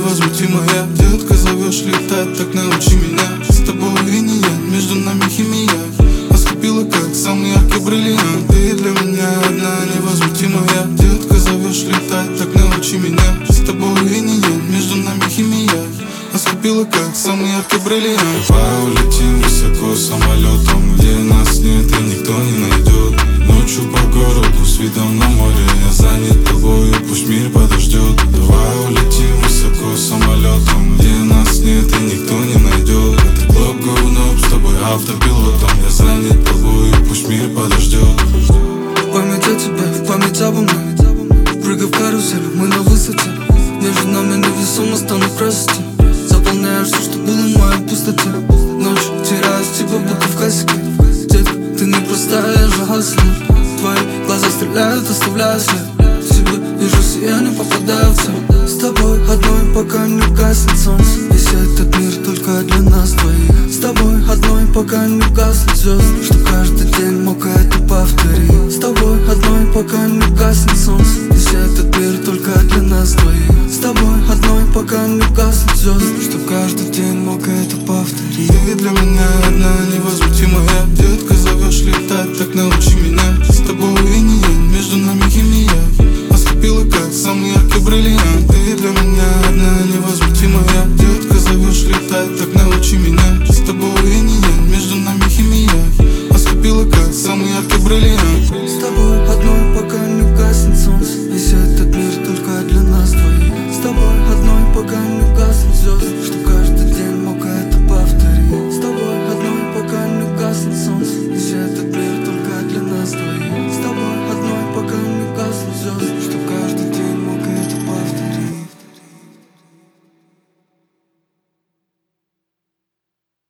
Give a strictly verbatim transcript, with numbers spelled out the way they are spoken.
невозмутимая. Детка, зовешь летать, так научи меня. С тобой линия, между нами химия. Ослепила, как самый яркий бриллиант. Ты для меня одна невозмутимая. Детка, зовешь летать, так научи меня. С тобой линия, между нами химия. Ослепила, как самый яркий бриллиант. Давай улетим высоко самолетом, где нас нет и никто не найдет. Ночью по городу с видом на море. Я занят тобою, пусть мир подождет. Давай улетим высоко самолетом, где нас нет и никто не найдет. Это клуб говно, с тобой автопилотом. Я занят тобою, пусть мир подождет. В память о тебе, в память обо мне. Прыгай в карусель, мы на высоте. Между нами невесомо станут красоти. Заполняешь все, что было в моей пустоте. Ночь теряюсь тебя, будто в классике. Детка, ты не простая, я же хаслер. Твои глаза стреляют, оставляя след. В тебе вижу сияние, попадаю в цель. С тобой одной, пока не гаснет солнце. Весь этот мир только для нас двоих. С тобой одной, пока не гаснет звезды. Что каждый день мокает, упав